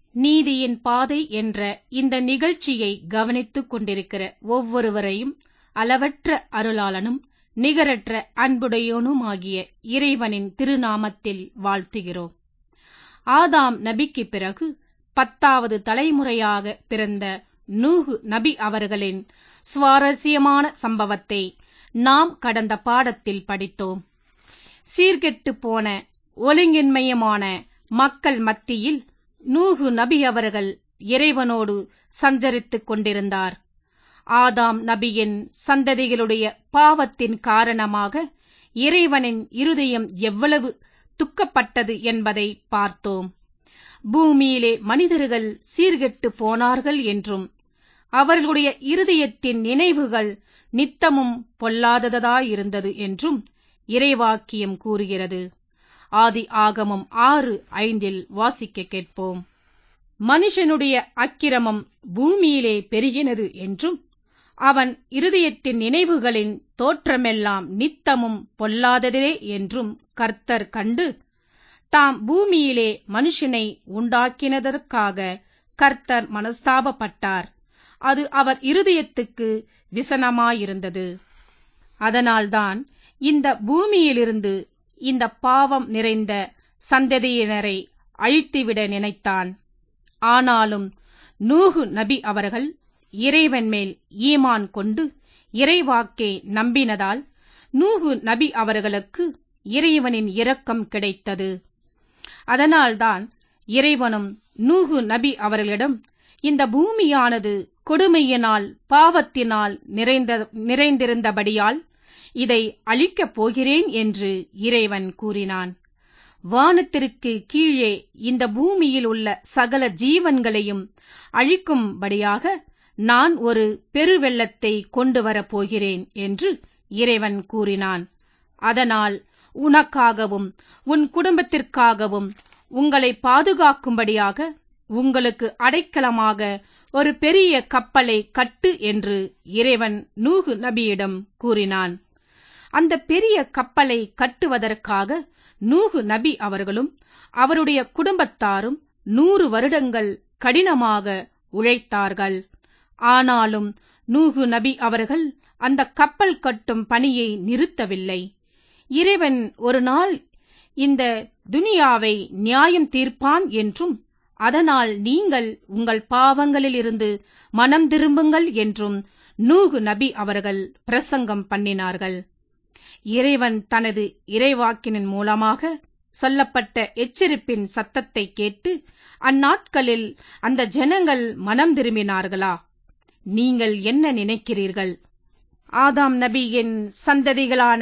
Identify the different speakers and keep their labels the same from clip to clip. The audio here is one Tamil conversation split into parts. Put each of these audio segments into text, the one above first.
Speaker 1: நீதியின் பாதை என்ற இந்த நிகழ்ச்சியை கவனித்துக் கொண்டிருக்கிற ஒவ்வொருவரையும் அளவற்ற அருளாளனும் நிகரற்ற அன்புடையோனுமாகிய இறைவனின் திருநாமத்தில் வாழ்த்துகிறோம். ஆதாம் நபிக்கு பிறகு 10வது தலைமுறையாக பிறந்த நூஹ் நபி அவர்களின் சுவாரஸ்யமான சம்பவத்தை நாம் கடந்த பாடத்தில் படித்தோம். சீர்கெட்டு போன ஒழுங்கின்மையுமான மக்கள் மத்தியில் நூஹ் நபி அவர்கள் இறைவனோடு சஞ்சரித்துக் கொண்டிருந்தார். ஆதாம் நபியின் சந்ததிகளுடைய பாவத்தின் காரணமாக இறைவனின் இருதயம் எவ்வளவு துக்கப்பட்டது என்பதை பார்த்தோம். பூமியிலே மனிதர்கள் சீர்கெட்டு போனார்கள் என்றும் அவர்களுடைய இருதயத்தின் நினைவுகள் நித்தமும் பொல்லாததாயிருந்தது என்றும் இறைவாக்கியம் கூறுகிறது. ஆதி ஆகமம் 6:5 வாசிக்க கேட்போம். மனுஷனுடைய அக்கிரமம் பூமியிலே பெருகினது என்றும் அவன் இருதயத்தின் நினைவுகளின் தோற்றமெல்லாம் நித்தமும் பொல்லாததே என்றும் கர்த்தர் கண்டு, தாம் பூமியிலே மனுஷனை உண்டாக்கினதற்காக கர்த்தர் மனஸ்தாபப்பட்டார். அது அவர் இருதயத்துக்கு விசனமாயிருந்தது. அதனால்தான் இந்த பூமியிலிருந்து இந்த பாவம் நிறைந்த சந்ததியினரை அழித்துவிட நினைத்தான். ஆனாலும் நூஹ் நபி அவர்கள் இறைவன் மேல் ஈமான் கொண்டு இறைவாக்கை நம்பினதால் நூஹ் நபி அவர்களுக்கு இறைவனின் இரக்கம் கிடைத்தது. அதனால்தான் இறைவனும் நூஹ் நபி அவர்களிடம், இந்த பூமியானது கொடுமையினால் பாவத்தினால் நிறைந்திருந்தபடியால் இதை அழிக்கப் போகிறேன் என்று இறைவன் கூறினான். வானத்திற்கு கீழே இந்த பூமியில் உள்ள சகல ஜீவன்களையும் அழிக்கும்படியாக நான் ஒரு பெருவெள்ளத்தை கொண்டு வரப் போகிறேன் என்று இறைவன் கூறினான். அதனால் உனக்காகவும் உன் குடும்பத்திற்காகவும் உங்களை பாதுகாக்கும்படியாக உங்களுக்கு அடைக்கலமாக ஒரு பெரிய கப்பலை கட்டு என்று இறைவன் நூஹ் நபியிடம் கூறினான். அந்த பெரிய கப்பலை கட்டுவதற்காக நூஹ் நபி அவர்களும் அவருடைய குடும்பத்தாரும் 100 வருடங்கள் கடினமாக உழைத்தார்கள். ஆனாலும் நூஹ் நபி அவர்கள் அந்த கப்பல் கட்டும் பணியை நிறுத்தவில்லை. இறைவன் ஒரு நாள் இந்த துனியாவை நியாயம் தீர்ப்பான் என்றும், அதனால் நீங்கள் உங்கள் பாவங்களிலிருந்து மனம் திரும்புங்கள் என்றும் நூஹ் நபி அவர்கள் பிரசங்கம் பண்ணினார்கள். இறைவன் தனது இறைவாக்கினின் மூலமாக சொல்லப்பட்ட எச்சரிப்பின் சத்தத்தை கேட்டு அந்நாட்களில் அந்த ஜனங்கள் மனம் திரும்பினார்களா? நீங்கள் என்ன நினைக்கிறீர்கள்? ஆதாம் நபியின் சந்ததிகளான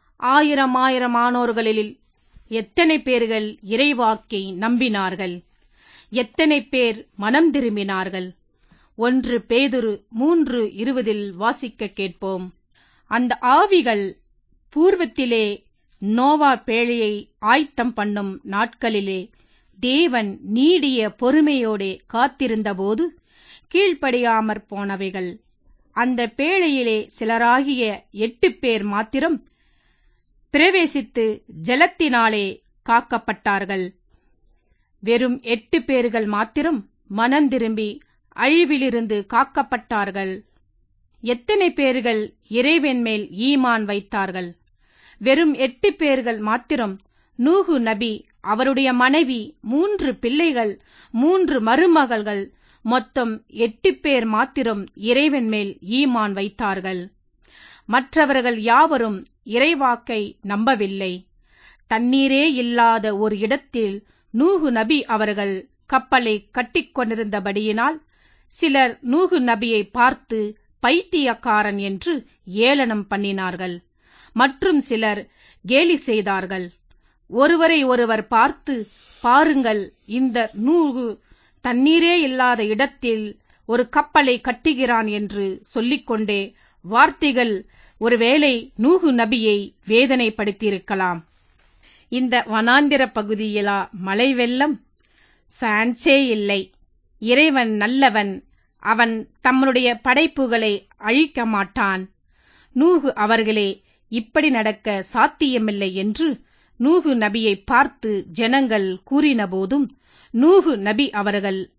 Speaker 1: 1000 எத்தனை பேர்கள் இறைவாக்கை நம்பினார்கள்? எத்தனை பேர் மனம் திரும்பினார்கள்? 1 பேதுரு 3:20 வாசிக்க கேட்போம். அந்த ஆவிகள் பூர்வத்திலே நோவா பேழையை ஆயத்தம் பண்ணும் நாட்களிலே தேவன் நீடிய பொறுமையோடே காத்திருந்தபோது கீழ்ப்படியாமற் போனவைகள். அந்த பேழையிலே சிலராகிய 8 பேர் மாத்திரம் பிரவேசித்து ஜலத்தினாலே காக்கப்பட்டார்கள். வெறும் 8 பேர்கள் மாத்திரம் மனம் திரும்பி அழிவிலிருந்து காக்கப்பட்டார்கள். எத்தனை பேர்கள் இறைவன் மேல் ஈமான் வைத்தார்கள்? வெறும் 8 பேர்கள் மாத்திரம். நூஹ் நபி, அவருடைய மனைவி, 3 பிள்ளைகள், 3 மருமகள்கள், மொத்தம் 8 பேர் மாத்திரம் இறைவன் மேல் ஈமான் வைத்தார்கள். மற்றவர்கள் யாவரும் இறைவாக்கை நம்பவில்லை. தண்ணீரே இல்லாத ஒரு இடத்தில் நூஹ் நபி அவர்கள் கப்பலை கட்டிக்கொண்டிருந்தபடியினால் சிலர் நூஹ் நபியை பார்த்து பைத்தியக்காரன் என்று ஏளனம் பண்ணினார்கள். மற்றும் சிலர் கேலி செய்தார்கள். ஒருவரை ஒருவர் பார்த்து, பாருங்கள், இந்த நூஹ் தண்ணீரே இல்லாத இடத்தில் ஒரு கப்பலை கட்டுகிறான் என்று சொல்லிக்கொண்டே வார்த்தைகள் ஒருவேளை நூஹ் நபியை வேதனைப்படுத்தியிருக்கலாம். இந்த வனாந்திர பகுதியிலா மழை வெள்ளம்? சான்ஸே இல்லை. இறைவன் நல்லவன். அவன் தம்முடைய படைப்புகளை அழிக்க மாட்டான். நூஹ் அவர்களே, இப்படி நடக்க சாத்தியமில்லை என்று நூஹ் நபியை பார்த்து ஜனங்கள் கூறினபோதும் நூஹ் நபி அவர்கள்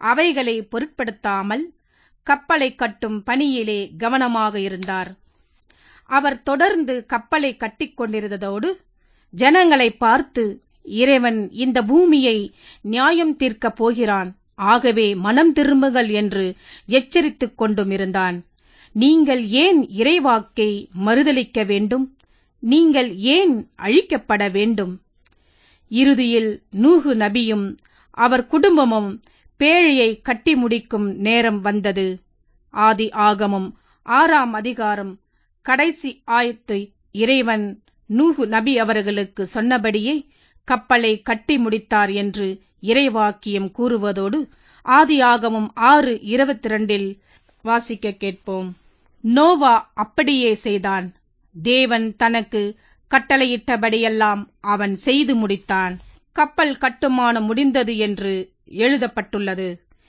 Speaker 1: அவைகளை பொருட்படுத்தாமல் கப்பலை கட்டும் பணியிலே கவனமாக இருந்தார். அவர் தொடர்ந்து கப்பலை கட்டிக் கொண்டிருந்ததோடு ஜனங்களை பார்த்து, இறைவன் இந்த பூமியை நியாயம் தீர்க்கப் போகிறான், ஆகவே மனம் திரும்புங்கள் என்று எச்சரித்துக் கொண்டும் இருந்தான். நீங்கள் ஏன் இறைவாக்கை மறுதலிக்க வேண்டும்? நீங்கள் ஏன் அழிக்கப்பட வேண்டும்? இறுதியில் நூகு நபியும் அவர் குடும்பமும் பேழையை கட்டி முடிக்கும் நேரம் வந்தது. ஆதி ஆகமம் 6ஆம் அதிகாரம் கடைசி ஆயத்தை இறைவன் நூகு நபி அவர்களுக்கு சொன்னபடியே கப்பலை கட்டி முடித்தார் என்று இறைவாக்கியம் கூறுவதோடு ஆதியாகமம் 6:22 வாசிக்க கேட்போம். நோவா அப்படியே செய்தான். தேவன் தனக்கு கட்டளையிட்டபடியெல்லாம் அவன் செய்து முடித்தான். கப்பல் கட்டுமானம் முடிந்தது என்று எழுதப்பட்டுள்ளது.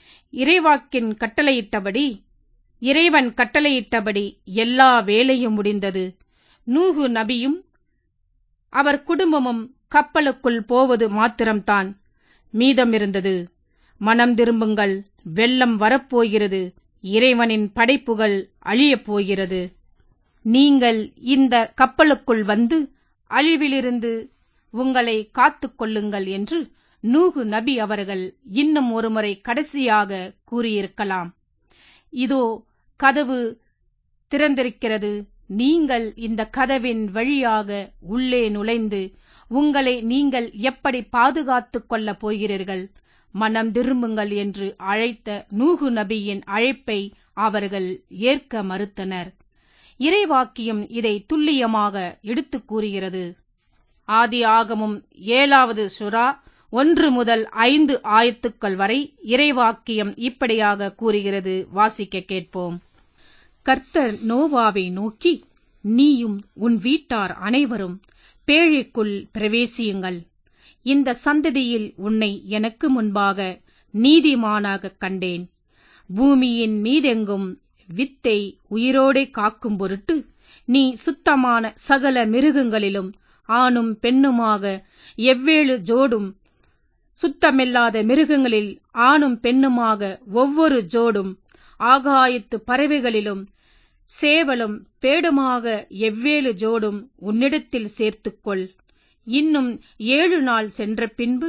Speaker 1: இறைவன் கட்டளையிட்டபடி எல்லா வேலையும் முடிந்தது. நூகு நபியும் அவர் குடும்பமும் கப்பலுக்குள் போவது மாத்திரம்தான் மீதமிருந்தது. மனம் திரும்புங்கள், வெள்ளம் வரப்போகிறது, இறைவனின் படைப்புகள் அழியப் போகிறது. நீங்கள் இந்த கப்பலுக்குள் வந்து அழிவிலிருந்து உங்களை காத்துக் கொள்ளுங்கள் என்று நூகு நபி அவர்கள் இன்னும் ஒருமுறை கடைசியாக கூறியிருக்கலாம். இதோ கதவு திறந்திருக்கிறது, நீங்கள் இந்த கதவின் வழியாக உள்ளே நுழைந்து உங்களை நீங்கள் எப்படி பாதுகாத்துக் கொள்ளப் போகிறீர்கள்? மனம் திரும்புங்கள் என்று அழைத்த நூகு நபியின் அழைப்பை அவர்கள் ஏற்க மறுத்தனர். இறைவாக்கியம் இதை துல்லியமாக எடுத்துக் கூறுகிறது. ஆதி ஆகமம் 7வது சூரா 1 முதல் 5 ஆயத்துக்கள் வரை இறைவாக்கியம் இப்படியாக கூறுகிறது. வாசிக்க கேட்போம். கர்த்தர் நோவாவை நோக்கி, நீயும் உன் வீட்டார் அனைவரும் பேழைக்குள் பிரவேசியுங்கள். இந்த சந்ததியில் உன்னை எனக்கு முன்பாக நீதிமானாகக் கண்டேன். பூமியின் மீதெங்கும் வித்தை உயிரோடே காக்கும் பொருட்டு நீ சுத்தமான சகல மிருகங்களிலும் ஆணும் பெண்ணுமாக எவ்வேழு ஜோடும், சுத்தமில்லாத மிருகங்களில் ஆணும் பெண்ணுமாக ஒவ்வொரு ஜோடும், ஆகாயத்து பறவைகளிலும் சேவலும் பேடுமாக எவ்வேழு ஜோடும் உன்னிடத்தில் சேர்த்துக்கொள். இன்னும் 7 நாள் சென்ற பின்பு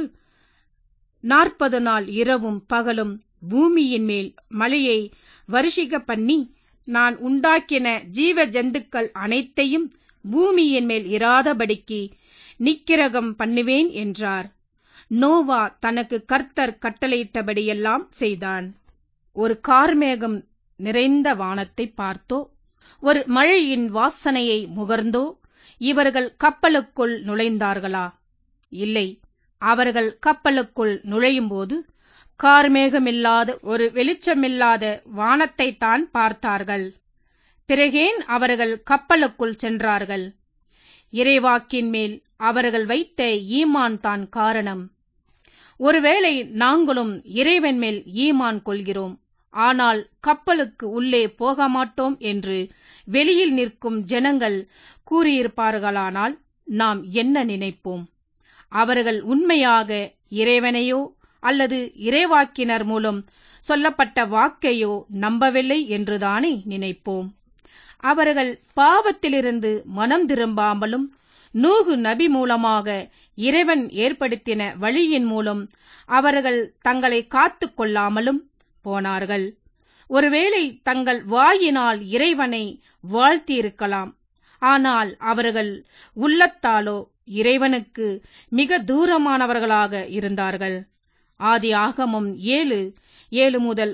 Speaker 1: 40 நாள் இரவும் பகலும் பூமியின் மேல் மழையை வருஷிக்க பண்ணி, நான் உண்டாக்கின ஜீவ ஜந்துக்கள் அனைத்தையும் பூமியின் மேல் இராதபடிக்கு நிக்கிரகம் பண்ணுவேன் என்றார். நோவா தனக்கு கர்த்தர் கட்டளையிட்டபடியெல்லாம் செய்தான். ஒரு கார்மேகம் நிறைந்த வானத்தை பார்த்தோ, ஒரு மழையின் வாசனையை முகர்ந்தோ இவர்கள் கப்பலுக்குள் நுழைந்தார்களா? இல்லை. அவர்கள் கப்பலுக்குள் நுழையும்போது கார்மேகமில்லாத, ஒரு வெளிச்சமில்லாத வானத்தை தான் பார்த்தார்கள். பிறகேன் அவர்கள் கப்பலுக்குள் சென்றார்கள்? இறைவாக்கின் மேல் அவர்கள் வைத்த ஈமான் தான் காரணம். ஒருவேளை நாங்களும் இறைவன் மேல் ஈமான் கொள்கிறோம், ஆனால் கப்பலுக்கு உள்ளே போக மாட்டோம் என்று வெளியில் நிற்கும் ஜனங்கள் கூறியிருப்பார்களானால் நாம் என்ன நினைப்போம்? அவர்கள் உண்மையாக இறைவனையோ அல்லது இறைவாக்கினர் மூலம் சொல்லப்பட்ட வாக்கையோ நம்பவில்லை என்றுதானே நினைப்போம். அவர்கள் பாவத்திலிருந்து மனம் திரும்பாமலும் நூகு நபி மூலமாக இறைவன் ஏற்படுத்தின வழியின் மூலம் அவர்கள் தங்களை காத்துக் கொள்ளாமலும் போனார்கள். ஒருவேளை தங்கள் வாயினால் இறைவனை வாழ்த்தியிருக்கலாம், ஆனால் அவர்கள் உள்ளத்தாலோ இறைவனுக்கு மிக தூரமானவர்களாக இருந்தார்கள். ஆதி ஆகமம் 7 முதல்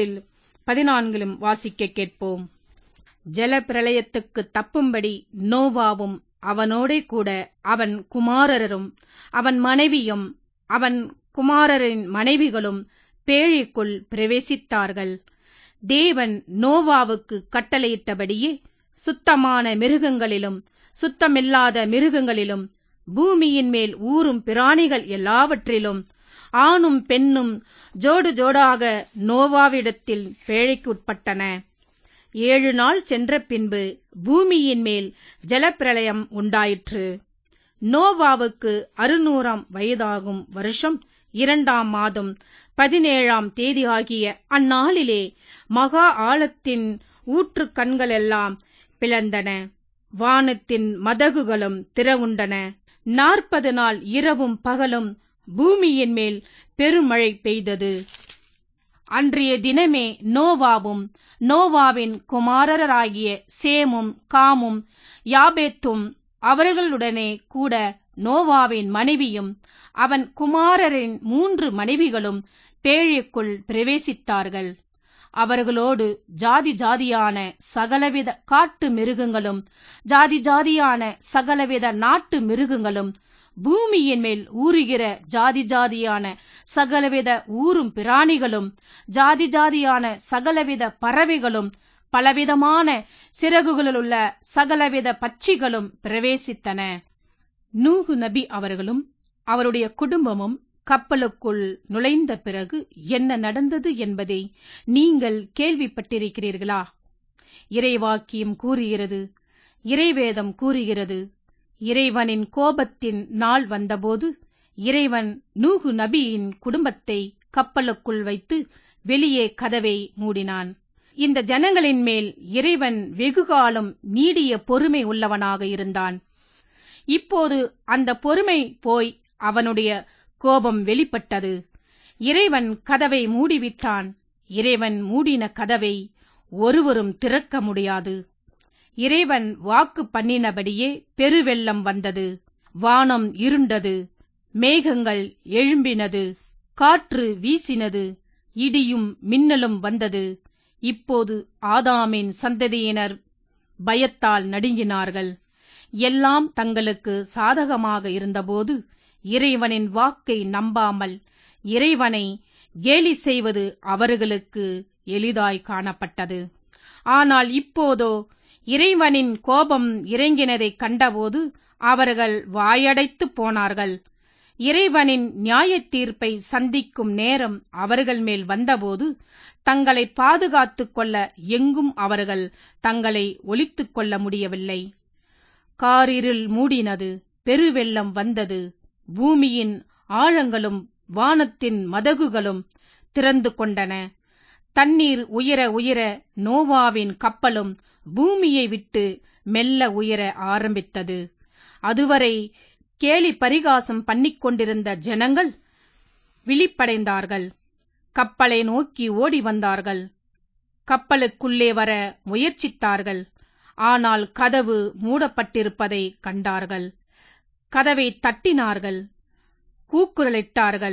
Speaker 1: 9-14 வாசிக்க கேட்போம். ஜல பிரளயத்துக்கு தப்பும்படி நோவாவும் அவனோடே கூட அவன் குமாரரும் அவன் மனைவியும் அவன் குமாரரின் மனைவிகளும் பேழைக்குள் பிரவேசித்தார்கள். தேவன் நோவாவுக்கு கட்டளையிட்டபடியே சுத்தமான மிருகங்களிலும் சுத்தமில்லாத மிருகங்களிலும் பூமியின் மேல் ஊறும் பிராணிகள் எல்லாவற்றிலும் ஆணும் பெண்ணும் ஜோடு ஜோடாக நோவாவிடத்தில் பேழைக்குட்பட்டன. 7 நாள் சென்ற பின்பு பூமியின் மேல் ஜலப்பிரளயம் உண்டாயிற்று. நோவாவுக்கு 600ஆம் வயதாகும் வருஷம் 2ஆம் மாதம் 17ஆம் தேதி ஆகிய அந்நாளிலே மகா ஆழத்தின் ஊற்றுக் கண்களெல்லாம் பிளந்தன, வானத்தின் மதகுகளும் திறவுண்டன. 40 நாள் இரவும் பகலும் பூமியின் மேல் பெருமழை பெய்தது. அன்றைய தினமே நோவாவும் நோவாவின் குமாரராகிய சேமும் காமும் யாபேத்தும் அவர்களுடனே கூட நோவாவின் மனைவியும் அவன் குமாரரின் 3 மனைவிகளும் பேழைக்குள் பிரவேசித்தார்கள். அவர்களோடு ஜாதி ஜாதியான சகலவித காட்டு மிருகங்களும் ஜாதி ஜாதியான சகலவித நாட்டு மிருகங்களும் பூமியின் மேல் ஊறுகிற ஜாதி ஜாதியான சகலவித ஊரும் பிராணிகளும் ஜாதி ஜாதியான சகலவித பறவைகளும் பலவிதமான சிறகுகளுள்ள சகலவித பட்சிகளும் பிரவேசித்தன. நூகு நபி அவர்களும் அவருடைய குடும்பமும் கப்பலுக்குள் நுழைந்த பிறகு என்ன நடந்தது என்பதை நீங்கள் கேள்விப்பட்டிருக்கிறீர்களா? இறைவாக்கியம் கூறுகிறது, இறைவேதம் கூறுகிறது, இறைவனின் கோபத்தின் நாள் வந்தபோது இறைவன் நூகு நபியின் குடும்பத்தை கப்பலுக்குள் வைத்து வெளியே கதவை மூடினான். இந்த ஜனங்களின் மேல் இறைவன் வெகுகாலம் நீடிய பொறுமை உள்ளவனாக இருந்தான். இப்போது அந்த பொறுமை போய் அவனுடைய கோபம் வெளிப்பட்டது. இறைவன் கதவை மூடிவிட்டான். இறைவன் மூடின கதவை ஒருவரும் திறக்க முடியாது. இறைவன் வாக்கு பண்ணினபடியே பெருவெள்ளம் வந்தது. வானம் இருண்டது, மேகங்கள் எழும்பினது, காற்று வீசினது, இடியும் மின்னலும் வந்தது. இப்போது ஆதாமின் சந்ததியினர் பயத்தால் நடுங்கினார்கள். எல்லாம் தங்களுக்கு சாதகமாக இருந்தபோது இறைவனின் வாக்கை நம்பாமல் இறைவனை கேலி செய்வது அவர்களுக்கு எளிதாய் காணப்பட்டது. ஆனால் இப்போதோ இறைவனின் கோபம் இறங்கினதைக் கண்டபோது அவர்கள் வாயடைத்து போனார்கள். இறைவனின் நியாயத் தீர்ப்பை சந்திக்கும் நேரம் அவர்கள் மேல் வந்தபோது தங்களை பாதுகாத்துக் கொள்ள எங்கும் அவர்கள் தங்களை ஒளித்துக் கொள்ள முடியவில்லை. காரிருள் மூடினது, பெருவெள்ளம் வந்தது, பூமியின் ஆழங்களும் வானத்தின் மதகுகளும் திறந்து கொண்டன. தண்ணீர் உயர உயர நோவாவின் கப்பலும் பூமியை விட்டு மெல்ல உயர ஆரம்பித்தது. அதுவரை கேலி பரிகாசம் பண்ணிக்கொண்டிருந்த ஜனங்கள் விழிப்படைந்தார்கள். கப்பலை நோக்கி ஓடி வந்தார்கள். கப்பலுக்குள்ளே வர முயற்சித்தார்கள். ஆனால் கதவு மூடப்பட்டிருப்பதை கண்டார்கள். கதவை தட்டினார்கள், கூக்குரலிட்டார்கள்.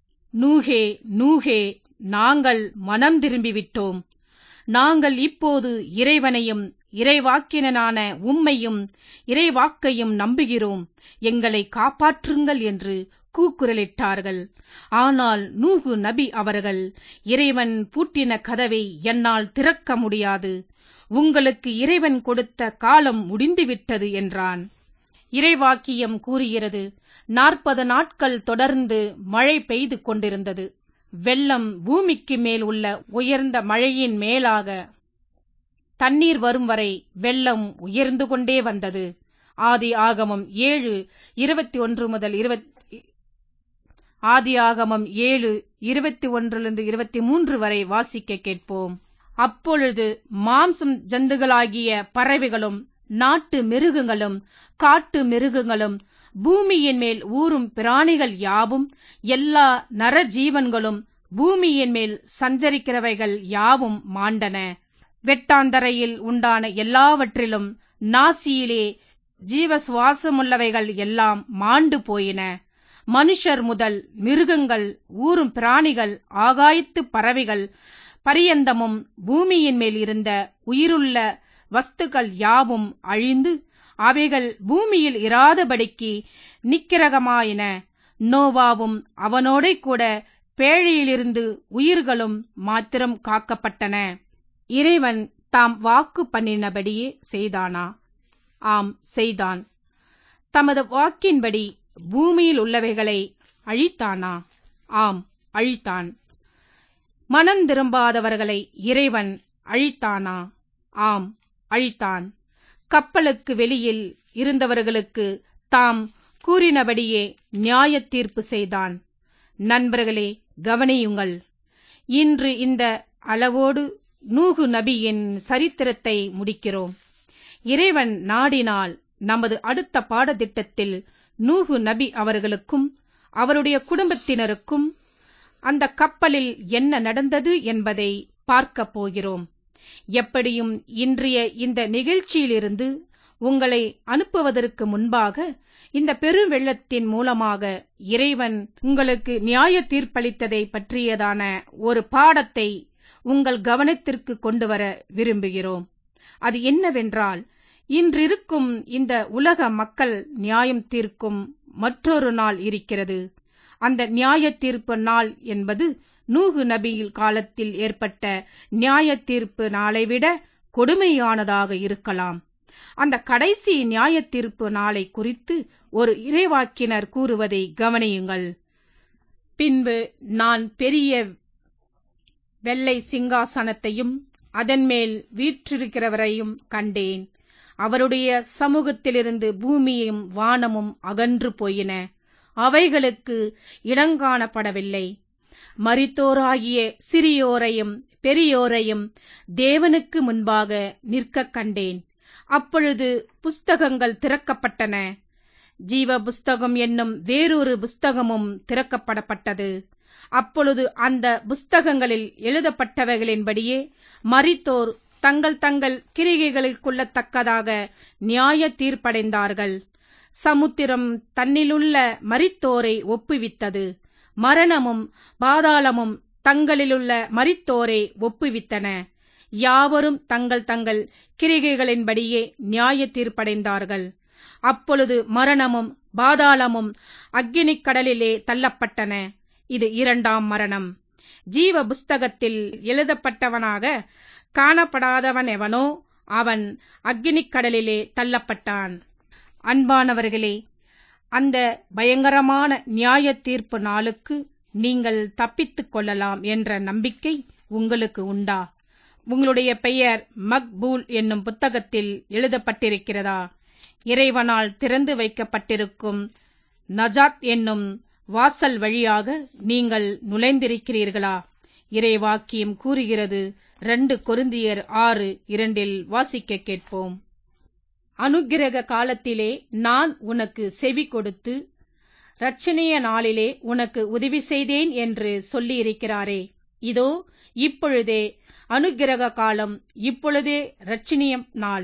Speaker 1: நூகே, நூகே, நாங்கள் மனம் திரும்பிவிட்டோம். நாங்கள் இப்போது இறைவனையும் இறைவாக்கினனான உம்மையும் இறைவாக்கையும் நம்புகிறோம். எங்களை காப்பாற்றுங்கள் என்று கூக்குரலிட்டார்கள். ஆனால் நூகு நபி அவர்கள், இறைவன் பூட்டின கதவை என்னால் திறக்க முடியாது. உங்களுக்கு இறைவன் கொடுத்த காலம் முடிந்துவிட்டது என்றான். இறைவாக்கியம் கூறுகிறது, 40 நாட்கள் தொடர்ந்து மழை பெய்து கொண்டிருந்தது. வெள்ளம் பூமிக்கு மேல் உள்ள உயர்ந்த மழையின் மேலாக தண்ணீர் வரும் வரை வெள்ளம் உயர்ந்து கொண்டே வந்தது. ஆதியாகமம் 7:21-23 வரை வாசிக்க கேட்போம். அப்பொழுது மாம்சம் ஜந்துகளாகிய பறவைகளும் நாட்டு மிருகங்களும் காட்டு மிருகங்களும் பூமியின் மேல் ஊரும் பிராணிகள் யாவும் எல்லா நரஜீவன்களும் பூமியின் மேல் சஞ்சரிக்கிறவைகள் யாவும் மாண்டன. வெட்டாந்தரையில் உண்டான எல்லாவற்றிலும் நாசியிலே ஜீவசுவாசமுள்ளவைகள் எல்லாம் மாண்டு போயின. மனுஷர் முதல் மிருகங்கள், ஊரும் பிராணிகள், ஆகாயத்து பறவைகள் பரியந்தமும் பூமியின் மேல் இருந்த உயிருள்ள வஸ்துக்கள் யாவும் அழிந்து அவைகள் பூமியில் இராதபடிக்கு நிக்கிரகமாயின. நோவாவும் அவனோடே கூட பேழையிலிருந்து உயிர்களும் மாத்திரம் காக்கப்பட்டன. இறைவன் தாம் வாக்கு பண்ணினபடியே செய்தானா? ஆம், செய்தான். தமது வாக்கின்படி பூமியில் உள்ளவைகளை அழித்தானா? ஆம், அழித்தான். மனம் திரும்பாதவர்களை இறைவன் அழித்தானா? ஆம், அழித்தான். கப்பலுக்கு வெளியில் இருந்தவர்களுக்கு தாம் கூறினபடியே நியாய தீர்ப்பு செய்தான். நண்பர்களே, கவனியுங்கள். இன்று இந்த அளவோடு நூகு நபியின் சரித்திரத்தை முடிக்கிறோம். இறைவன் நாடினால் நமது அடுத்த பாடத்திட்டத்தில் நூகு நபி அவர்களுக்கும் அவருடைய குடும்பத்தினருக்கும் அந்த கப்பலில் என்ன நடந்தது என்பதை பார்க்கப் போகிறோம். எப்படியும் இன்றைய இந்த நிகழ்ச்சியிலிருந்து உங்களை அனுப்புவதற்கு முன்பாக இந்த பெருவெள்ளத்தின் மூலமாக இறைவன் உங்களுக்கு நியாய தீர்ப்பளித்ததை பற்றியதான ஒரு பாடத்தை உங்கள் கவனத்திற்கு கொண்டு வர விரும்புகிறோம். அது என்னவென்றால், இன்றிருக்கும் இந்த உலக மக்கள் நியாயம் தீர்க்கும் மற்றொரு நாள் இருக்கிறது. அந்த நியாய தீர்ப்பு நாள் என்பது நூகு நபியின் காலத்தில் ஏற்பட்ட நியாய தீர்ப்பு நாளை விட கொடுமையானதாக இருக்கலாம். அந்த கடைசி நியாய தீர்ப்பு நாளை குறித்து ஒரு இறைவாக்கினர் கூறுவதை கவனியுங்கள். பின்பு நான் பெரிய வெள்ளை சிங்காசனத்தையும் அதன் மேல் வீற்றிருக்கிறவரையும் கண்டேன். அவருடைய சமூகத்திலிருந்து பூமியும் வானமும் அகன்று போயின. அவைகளுக்கு இடங்காணப்படவில்லை. மரித்தோராகிய சிறியோரையும் பெரியோரையும் தேவனுக்கு முன்பாக நிற்க கண்டேன். அப்பொழுது புஸ்தகங்கள் திறக்கப்பட்டன. ஜீவ புஸ்தகம் என்னும் வேறொரு புஸ்தகமும் திறக்கப்படப்பட்டது. அப்பொழுது அந்த புஸ்தகங்களில் எழுதப்பட்டவைகளின்படியே மரித்தோர் தங்கள் தங்கள் கிரிகைகளில் கொள்ளத்தக்கதாக நியாய தீர்ப்படைந்தார்கள். சமுத்திரம் தன்னிலுள்ள மரித்தோரை ஒப்புவித்தது. மரணமும் பாதாளமும் தங்களிலுள்ள மரித்தோரை ஒப்புவித்தன. யாவரும் தங்கள் தங்கள் கிரிகைகளின்படியே நியாய தீர்ப்படைந்தார்கள். அப்பொழுது மரணமும் பாதாளமும் அக்கினிக் கடலிலே தள்ளப்பட்டன. இது இரண்டாம் மரணம். ஜீவ புஸ்தகத்தில் எழுதப்பட்டவனாக காணப்படாதவன் எவனோ அவன் அக்கினிக் கடலிலே தள்ளப்பட்டான். அன்பானவர்களே, அந்த பயங்கரமான நியாய தீர்ப்பு நாளுக்கு நீங்கள் தப்பித்துக் கொள்ளலாம் என்ற நம்பிக்கை உங்களுக்கு உண்டா? உங்களுடைய பெயர் மக்பூல் என்னும் புத்தகத்தில் எழுதப்பட்டிருக்கிறதா? இறைவனால் திறந்து வைக்கப்பட்டிருக்கும் நஜாத் என்னும் வாசல் வழியாக நீங்கள் நுழைந்திருக்கிறீர்களா? இறைவாக்கியம் கூறுகிறது. 2 கொரிந்தியர் 6:2 வாசிக்க கேட்போம். அனுக்கிரக காலத்திலே நான் உனக்கு செவி கொடுத்து இரட்சணிய நாளிலே உனக்கு உதவி செய்தேன் என்று சொல்லியிருக்கிறாரே. இதோ இப்பொழுதே அனுக்கிரக காலம், இப்பொழுதே இரட்சணிய நாள்.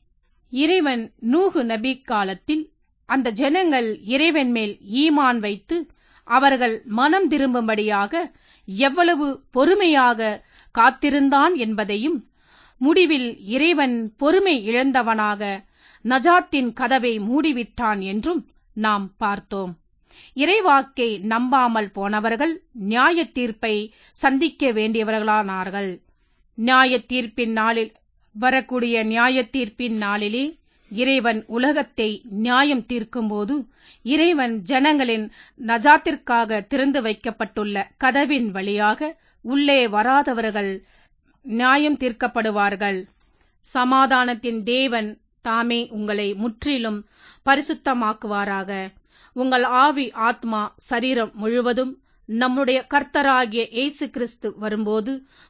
Speaker 1: இறைவன் நூகு நபி காலத்தில் அந்த ஜனங்கள் இறைவன் மேல் ஈமான் வைத்து அவர்கள் மனம் திரும்பும்படியாக எவ்வளவு பொறுமையாக காத்திருந்தான் என்பதையும், முடிவில் இறைவன் பொறுமை இழந்தவனாக நஜாத்தின் கதவை மூடிவிட்டான் என்றும் நாம் பார்த்தோம். இறைவாக்கை நம்பாமல் போனவர்கள் நியாய தீர்ப்பை சந்திக்க வேண்டியவர்களானார்கள். நியாய தீர்ப்பின் நாளில் வரக்கூடிய நியாய தீர்ப்பின் நாளிலே இறைவன் உலகத்தை நியாயம் தீர்க்கும்போது இறைவன் ஜனங்களின் நஜாத்திற்காக திறந்து வைக்கப்பட்டுள்ள கதவின் வழியாக உள்ளே வராதவர்கள் நியாயம் தீர்க்கப்படுவார்கள். சமாதானத்தின் தேவன் தாமே உங்களை முற்றிலும் பரிசுத்தமாக்குவாராக. உங்கள் ஆவி, ஆத்மா, சரீரம் முழுவதும் நம்முடைய கர்த்தராகிய இயேசு கிறிஸ்து வரும்போது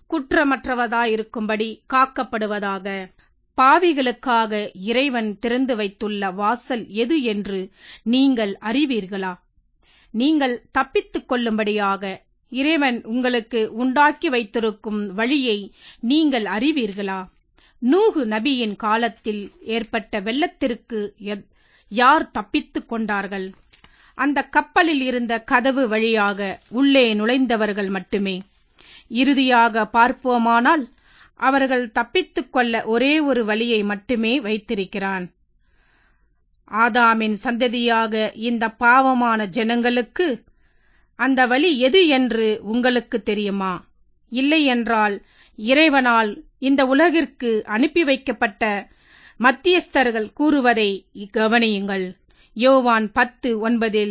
Speaker 1: குற்றமற்றவதாயிருக்கும்படி காக்கப்படுவதாக. பாவிகளுக்காக இறைவன் திறந்து வைத்துள்ள வாசல் எது என்று நீங்கள் அறிவீர்களா? நீங்கள் தப்பித்துக் கொள்ளும்படியாக இறைவன் உங்களுக்கு உண்டாக்கி வைத்திருக்கும் வழியை நீங்கள் அறிவீர்களா? நூகு நபியின் காலத்தில் ஏற்பட்ட வெள்ளத்திற்கு யார் தப்பித்துக் கொண்டார்கள்? அந்த கப்பலில் இருந்த கதவு வழியாக உள்ளே நுழைந்தவர்கள் மட்டுமே. இறுதியாக பார்ப்போமானால் அவர்கள் தப்பித்துக் கொள்ள ஒரே ஒரு வழியை மட்டுமே வைத்திருக்கிறான். ஆதாமின் சந்ததியாக இந்த பாவமான ஜனங்களுக்கு அந்த வழி எது என்று உங்களுக்கு தெரியுமா? இல்லை என்றால் இறைவனால் இந்த உலகிற்கு அனுப்பி வைக்கப்பட்ட மத்தியஸ்தர்கள் கூறுவதை கவனியுங்கள். யோவான் 10:9,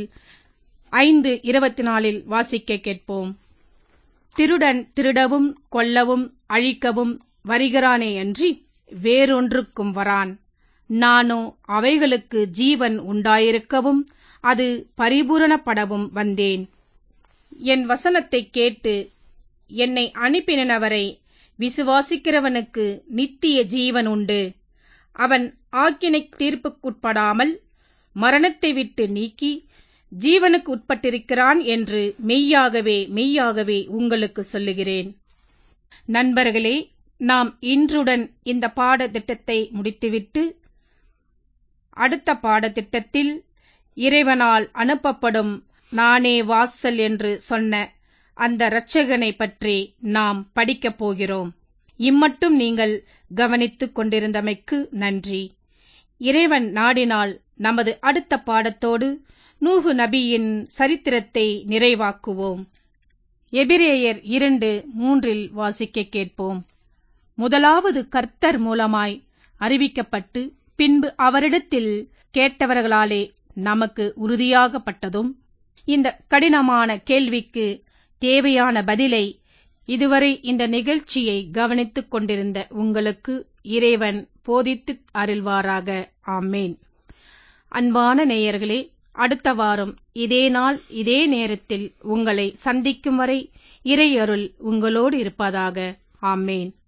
Speaker 1: 5:24 வாசிக்க கேட்போம். திருடன் திருடவும் கொல்லவும் அழிக்கவும் வருகிறானேயன்றி வேறொன்றுக்கும் வரான். நானோ அவைகளுக்கு ஜீவன் உண்டாயிருக்கவும் அது பரிபூரணப்படவும் வந்தேன். என் வசனத்தைக் கேட்டு என்னை அனுப்பினவரை விசுவாசிக்கிறவனுக்கு நித்திய ஜீவன் உண்டு. அவன் ஆக்கினை தீர்ப்புக்குட்படாமல் மரணத்தை விட்டு நீக்கி ஜீவனுக்கு உட்பட்டிருக்கிறான் என்று மெய்யாகவே மெய்யாகவே உங்களுக்கு சொல்லுகிறேன். நண்பர்களே, நாம் இன்றுடன் இந்த பாடத்திட்டத்தை முடித்துவிட்டு அடுத்த பாடத்திட்டத்தில் இறைவனால் அனுப்பப்படும் நானே வாசல் என்று சொன்ன அந்த இரட்சகனை பற்றி நாம் படிக்கப் போகிறோம். இம்மட்டும் நீங்கள் கவனித்துக் கொண்டிருந்தமைக்கு நன்றி. இறைவன் நாடினால் நமது அடுத்த பாடத்தோடு நூகு நபியின் சரித்திரத்தை நிறைவாக்குவோம். எபிரேயர் 2:3 வாசிக்க கேட்போம். முதலாவது கர்த்தர் மூலமாய் அறிவிக்கப்பட்டு பின்பு அவரிடத்தில் கேட்டவர்களாலே நமக்கு உறுதியாகப்பட்டதும், இந்த கடினமான கேள்விக்கு தேவையான பதிலை இதுவரை இந்த நிகழ்ச்சியை கவனித்துக் கொண்டிருந்த உங்களுக்கு இறைவன் போதித்து அருள்வாராக. ஆமேன். அன்பான நேயர்களே, அடுத்த வாரம் இதே நாள் இதே நேரத்தில் உங்களை சந்திக்கும் வரை இறையருள் உங்களோடு இருப்பதாக. ஆமேன்.